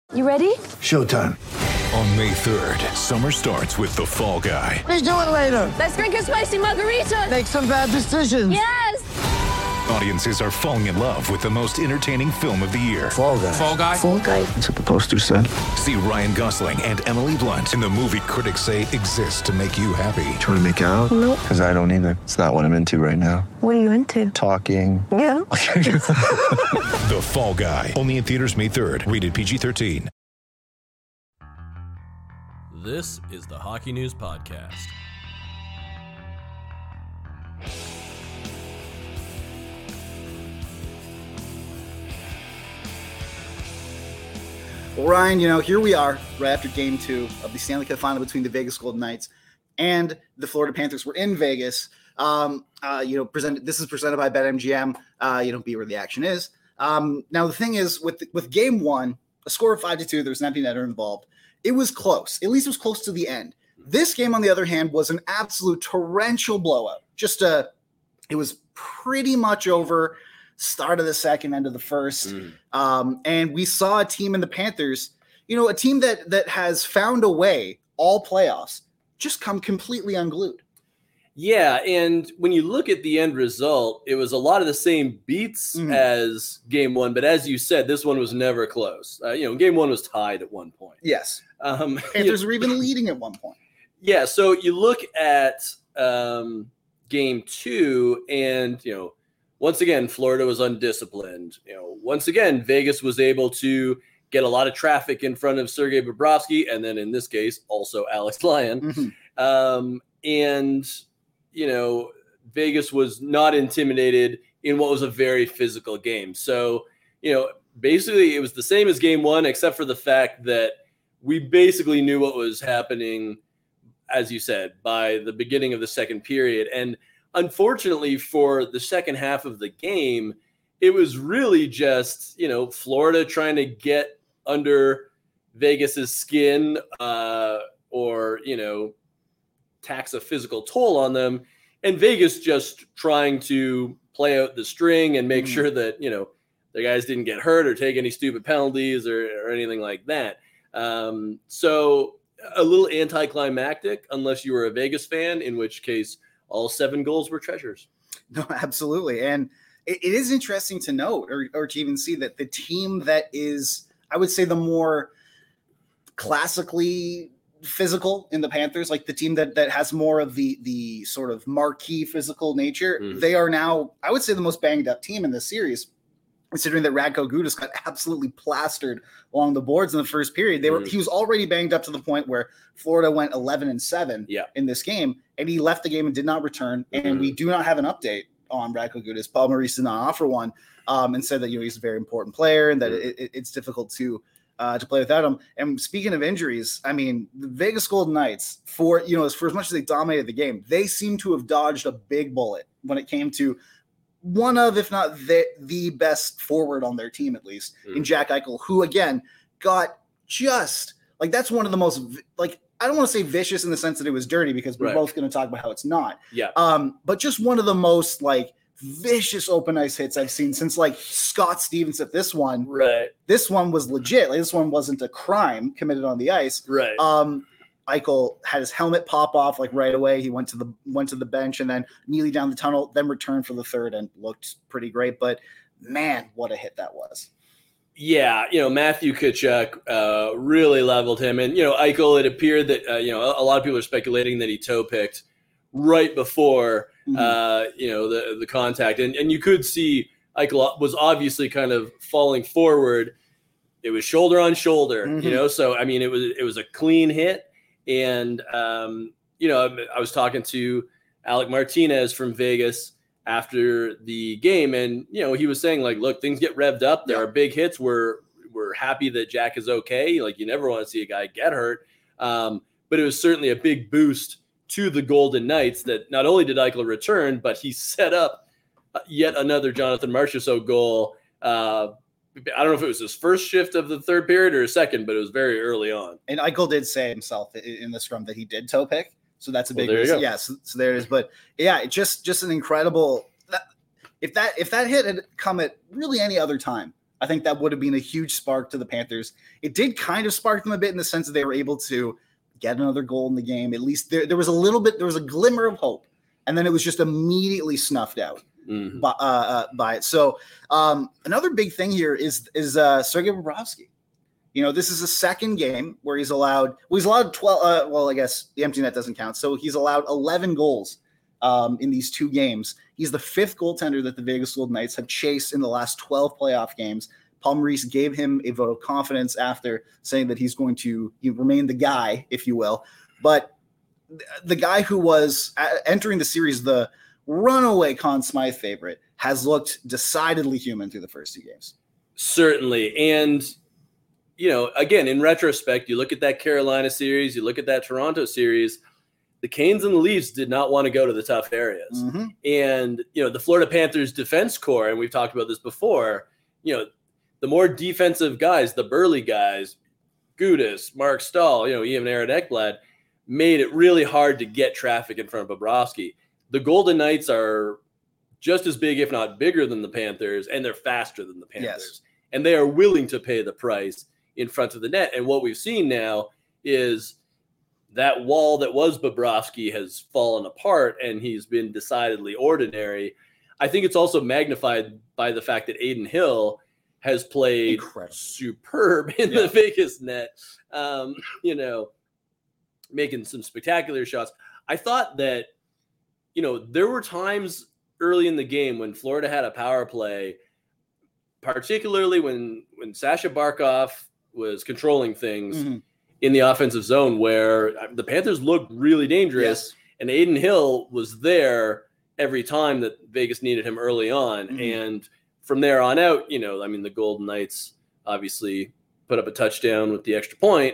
You ready? Showtime. On May 3rd, summer starts with The Fall Guy. Let's do it later. Let's drink a spicy margarita. Make some bad decisions. Yes! Audiences are falling in love with the most entertaining film of the year. Fall Guy. Fall Guy? Fall Guy. That's what the poster said. See Ryan Gosling and Emily Blunt in the movie critics say exists to make you happy. Trying to make it out? Nope. Because I don't either. It's not what I'm into right now. What are you into? Talking. Yeah. The Fall Guy. Only in theaters May 3rd. Rated PG-13. This is the Hockey News Podcast. Well, Ryan, here we are right after Game 2 of the Stanley Cup Final between the Vegas Golden Knights and the Florida Panthers. We're in Vegas. This is presented by BetMGM. Be where the action is. Now the thing is, with Game 1, a score of 5-2, there was an empty netter involved. It was close. At least it was close to the end. This game, on the other hand, was an absolute torrential blowout. It was pretty much over. Start of the second, end of the first. And we saw a team in the Panthers, a team that has found a way all playoffs, just come completely unglued. Yeah, and when you look at the end result, it was a lot of the same beats as Game 1, but as you said, this one was never close. Game 1 was tied at one point. Yes. Panthers were even leading at one point. Yeah, so you look at Game 2, and, once again, Florida was undisciplined. Once again, Vegas was able to get a lot of traffic in front of Sergei Bobrovsky, and then in this case, also Alex Lyon. Vegas was not intimidated in what was a very physical game. So, basically it was the same as Game 1, except for the fact that we basically knew what was happening, as you said, by the beginning of the second period. And unfortunately for the second half of the game, it was really just, Florida trying to get under Vegas's skin or tax a physical toll on them, and Vegas just trying to play out the string and make sure that, the guys didn't get hurt or take any stupid penalties or anything like that. So a little anticlimactic, unless you were a Vegas fan, in which case all 7 goals were treasures. No, absolutely. And it is interesting to note or to even see that the team that is, I would say, the more classically physical in the Panthers, like the team that has more of the sort of marquee physical nature, they are now, I would say, the most banged up team in this series, considering that Radko Gudas got absolutely plastered along the boards in the first period. He was already banged up to the point where Florida went 11-7 in this game, and he left the game and did not return. And we do not have an update on Radko Gudas. Paul Maurice did not offer one, and said that he's a very important player and that it's difficult to play without him. And speaking of injuries, I mean, the Vegas Golden Knights, for as much as they dominated the game, they seem to have dodged a big bullet when it came to one of, if not the best forward on their team, at least, in Jack Eichel, who, again, got just, that's one of the most, I don't want to say vicious in the sense that it was dirty, because we're both going to talk about how it's not. Yeah. But just one of the most, vicious open ice hits I've seen since Scott Stevens at this one. Right. This one was legit. This one wasn't a crime committed on the ice. Right. Eichel had his helmet pop off right away. He went to the bench and then immediately down the tunnel, then returned for the third and looked pretty great. But man, what a hit that was. Yeah, Matthew Tkachuk really leveled him. And, Eichel, it appeared that, a lot of people are speculating that he toe picked right before, the contact. And you could see Eichel was obviously kind of falling forward. It was shoulder on shoulder, so, I mean, it was a clean hit. And, I was talking to Alec Martinez from Vegas after the game, and, he was saying, look, things get revved up. There are big hits. We're happy that Jack is okay. You never want to see a guy get hurt. But it was certainly a big boost to the Golden Knights that not only did Eichel return, but he set up yet another Jonathan Marchessault goal. I don't know if it was his first shift of the third period or a second, but it was very early on. And Eichel did say himself in the scrum that he did toe pick. So that's a big, yeah. So there it is. But yeah, just an incredible, if that hit had come at really any other time, I think that would have been a huge spark to the Panthers. It did kind of spark them a bit in the sense that they were able to get another goal in the game. At least there was a glimmer of hope, and then it was just immediately snuffed out by it. So another big thing here is Sergei Bobrovsky. This is a second game where he's allowed 12. I guess the empty net doesn't count. So he's allowed 11 goals in these 2 games. He's the 5th goaltender that the Vegas Golden Knights have chased in the last 12 playoff games. Paul Maurice gave him a vote of confidence after saying that he's going to remain the guy, if you will. But the guy who was entering the series, the runaway Conn Smythe favorite, has looked decidedly human through the first 2 games. Certainly. And, again, in retrospect, you look at that Carolina series, you look at that Toronto series, the Canes and the Leafs did not want to go to the tough areas. Mm-hmm. And, the Florida Panthers defense core, and we've talked about this before, the more defensive guys, the burly guys, Gudas, Mark Stahl, even Aaron Ekblad, made it really hard to get traffic in front of Bobrovsky. The Golden Knights are just as big, if not bigger than the Panthers, and they're faster than the Panthers. Yes. And they are willing to pay the price in front of the net. And what we've seen now is that wall that was Bobrovsky has fallen apart, and he's been decidedly ordinary. I think it's also magnified by the fact that Adin Hill has played superb in the Vegas net, making some spectacular shots. I thought that, there were times early in the game when Florida had a power play, particularly when Sasha Barkov was controlling things in the offensive zone, where the Panthers looked really dangerous, and Adin Hill was there every time that Vegas needed him early on. And from there on out, the Golden Knights obviously put up a touchdown with the extra point.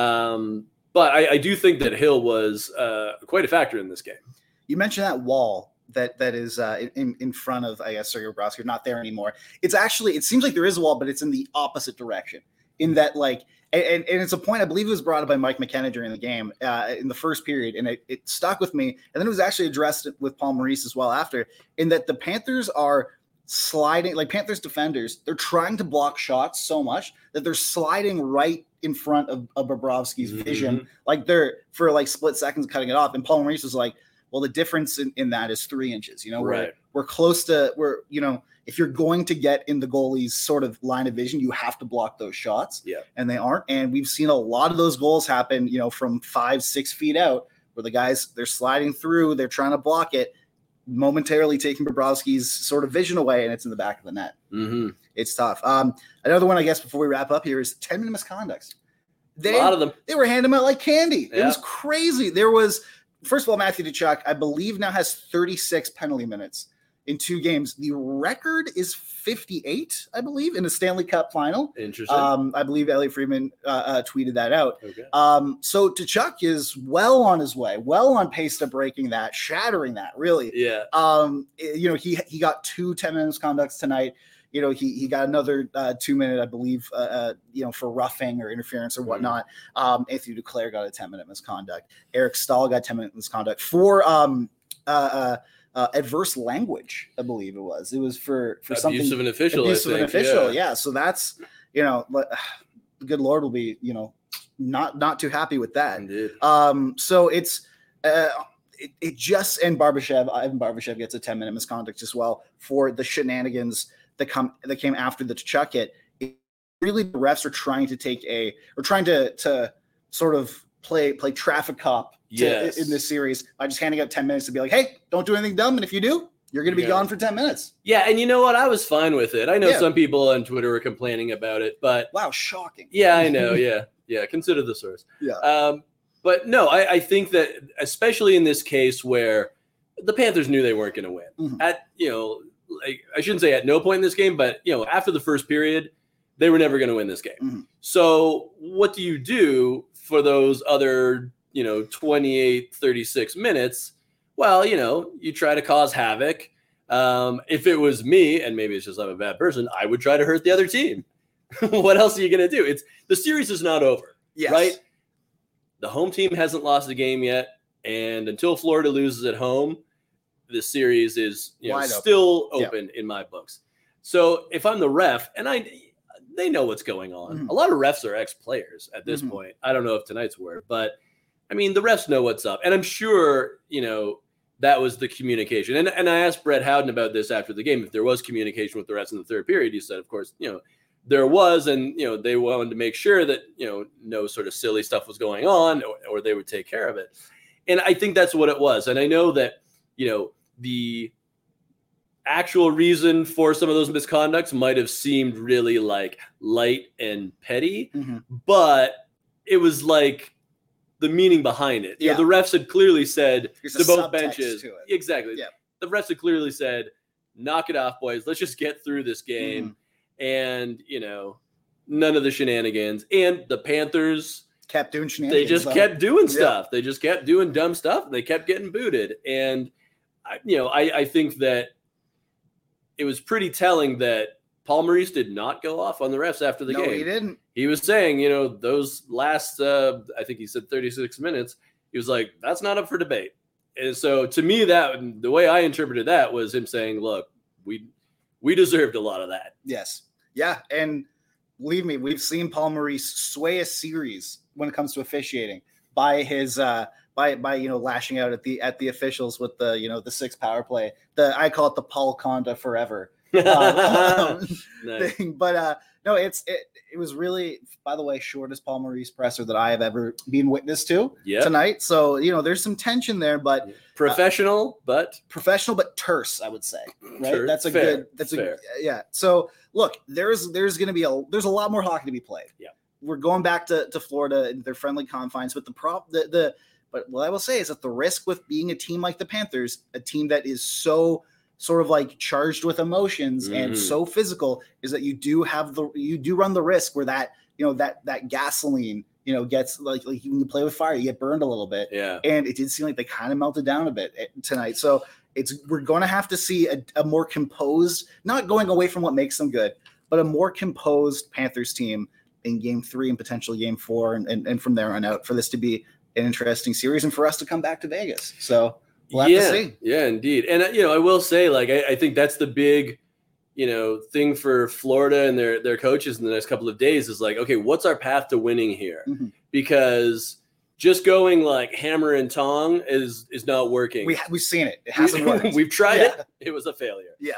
But I do think that Hill was quite a factor in this game. You mentioned that wall that is in front of, I guess, Sergei Bobrovsky, not there anymore. It seems like there is a wall, but it's in the opposite direction. In that, and it's a point, I believe it was brought up by Mike McKenna during the game in the first period, and it stuck with me. And then it was actually addressed with Paul Maurice as well after, in that the Panthers are sliding, like Panthers defenders, they're trying to block shots so much that they're sliding right in front of Bobrovsky's vision, like they're for split seconds cutting it off. And Paul Maurice was like, well, the difference in that is 3 inches. We're close to if you're going to get in the goalie's sort of line of vision, you have to block those shots. Yeah. And they aren't. And we've seen a lot of those goals happen, from 5-6 feet out, where the guys, they're sliding through, they're trying to block it, momentarily taking Bobrovsky's sort of vision away, and it's in the back of the net. It's tough. Another one, I guess, before we wrap up here is 10-minute misconducts. A lot of them. They were handing them out like candy. Yeah. It was crazy. There was, first of all, Matthew Tkachuk, I believe, now has 36 penalty minutes in 2 games. The record is 58, I believe, in the Stanley Cup final. Interesting. I believe Elliot Friedman tweeted that out. Okay. So Tkachuk is well on his way, well on pace to breaking that, shattering that, really. Yeah. He got 2 10-minute misconducts tonight. He got another 2-minute, I believe, for roughing or interference or whatnot. Anthony Duclair got a 10-minute misconduct. Eric Stahl got 10-minute misconduct for adverse language, I believe it was. It was for something. Abuse of an official, Abuse of an official, yeah. So that's, the good Lord will be, not too happy with that. Indeed. So it's it just, and Ivan Barbashev gets a 10-minute misconduct as well for the shenanigans that came after the Tkachuk hit. Really, the refs are trying to sort of play traffic cop in this series by just handing out 10 minutes to be like, hey, don't do anything dumb, and if you do, you're going to be gone for 10 minutes. Yeah, and you know what? I was fine with it. I know some people on Twitter were complaining about it, but wow, shocking. Yeah, I know. Yeah. Consider the source. Yeah. But no, I think that especially in this case where the Panthers knew they weren't going to win at, I shouldn't say at no point in this game, but after the first period, they were never going to win this game. So what do you do for those other, 28, 36 minutes? Well, you try to cause havoc. If it was me, and maybe it's just I'm a bad person, I would try to hurt the other team. What else are you going to do? The series is not over, right? The home team hasn't lost a game yet. And until Florida loses at home, the series is still open in my books. So if I'm the ref, and they know what's going on. Mhm. A lot of refs are ex-players at this point. I don't know if tonight's were, but I mean, the refs know what's up. And I'm sure, that was the communication. And I asked Brett Howden about this after the game, if there was communication with the refs in the third period. He said, of course, there was, and, they wanted to make sure that, no sort of silly stuff was going on or they would take care of it. And I think that's what it was. And I know that, the actual reason for some of those misconducts might have seemed really like light and petty, but it was like the meaning behind it. The refs had clearly said to both benches. To it. Exactly. Yeah. The refs had clearly said, knock it off, boys. Let's just get through this game. And, none of the shenanigans. And the Panthers kept doing shenanigans. They just kept doing stuff. They just kept doing dumb stuff. They kept getting booted. And, I think that it was pretty telling that Paul Maurice did not go off on the refs after the game. No, he didn't. He was saying, those last, I think he said 36 minutes, he was like, that's not up for debate. And so to me, that the way I interpreted that was him saying, look, we deserved a lot of that. Yes. Yeah. And believe me, we've seen Paul Maurice sway a series when it comes to officiating by his, by lashing out at the officials with the 6 power play. I call it the Paul Conda forever nice. thing. But no, it was really, by the way, shortest Paul Maurice presser that I have ever been witness to tonight. So there's some tension there, but professional but terse, I would say. Right? Terse. That's a fair. good. That's fair. Yeah. So look, there's going to be there's a lot more hockey to be played. Yeah, we're going back to Florida and their friendly confines, but But what I will say is that the risk with being a team like the Panthers, a team that is so sort of like charged with emotions and so physical, is that you do run the risk where that gasoline gets like when you play with fire, you get burned a little bit. Yeah, and it did seem like they kind of melted down a bit tonight. So we're going to have to see a more composed, not going away from what makes them good, but a more composed Panthers team in Game 3 and potentially Game 4, and from there on out for this to be an interesting series and for us to come back to Vegas. So we'll have to see. Yeah, indeed. And, I will say, like, I think that's the big, thing for Florida and their coaches in the next couple of days is like, okay, what's our path to winning here? Because just going like hammer and tong is not working. We've seen it. It hasn't worked. We've tried it. It was a failure. Yeah.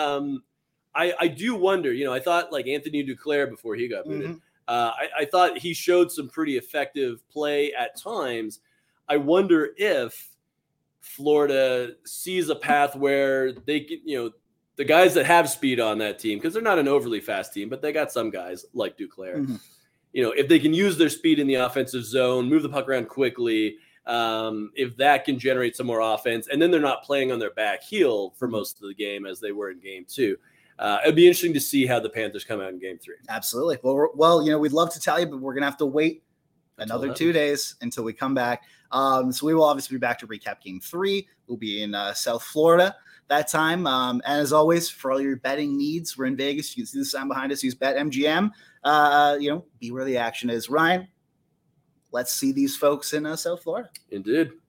I do wonder, I thought like Anthony Duclair before he got booted, I thought he showed some pretty effective play at times. I wonder if Florida sees a path where they can, the guys that have speed on that team, because they're not an overly fast team, but they got some guys like Duclair, if they can use their speed in the offensive zone, move the puck around quickly, if that can generate some more offense, and then they're not playing on their back heel for most of the game as they were in Game 2. It'd be interesting to see how the Panthers come out in Game 3. Absolutely. Well, we'd love to tell you, but we're going to have to wait another 2 days until we come back. So we will obviously be back to recap Game 3. We'll be in South Florida that time. And as always, for all your betting needs, we're in Vegas. You can see the sign behind us. Use BetMGM. Be where the action is. Ryan, let's see these folks in South Florida. Indeed.